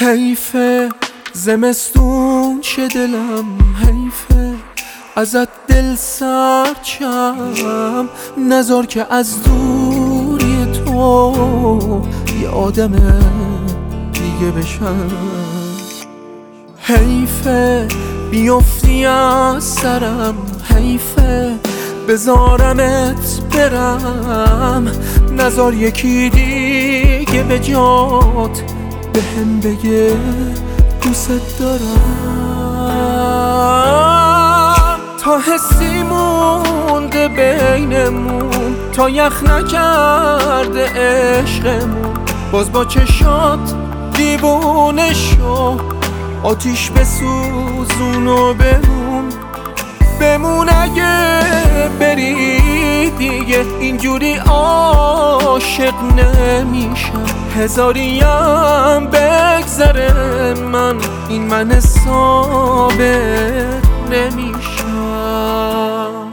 حیفه زمستون چه دلم حیفه ازت دل سرچم نذار که از دوری تو یه آدم دیگه بشم. حیفه بیفتی از سرم حیفه بذارمت برم نذار یکی دیگه به جات بهم بگه دوست دارم. تا حسی مونده بینمون تا یخ نکرده عشقمون باز با چشات دیوونه شو آتیش بسوزون و بمون اگه بری دیگه اینجوری عاشق نمیشم. هزاریم بگذره این من ثابت نمیشم.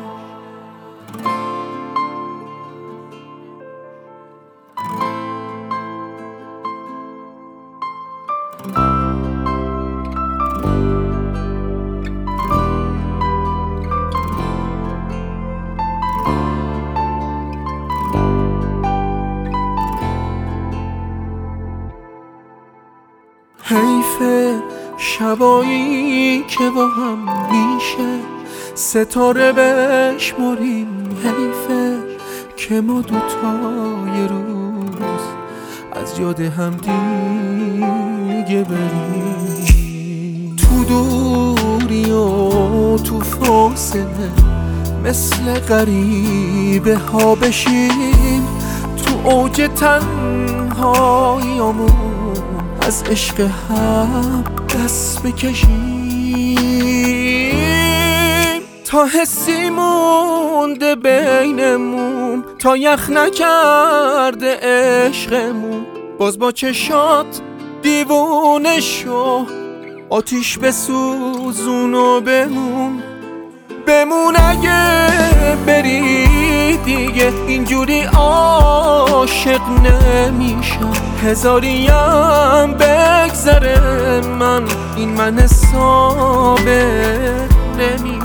حیفه شبایی که با هم میشه ستاره بشماریم حیفه که ما دوتا یه روز از یاد هم دیگه بریم. تو دوری و تو فاصله مثل غریبه ها بشیم تو اوج تنهاییامون از عشق هم دست بکشیم. تا حسی مونده بینمون تا یخ نکرده عشقمون باز با چشات دیوونه شو آتیش بسوزون و بمون اگه بری دیگه اینجوری عاشق نمیشم. هزاریم بگذره این من ثابت نمیشم.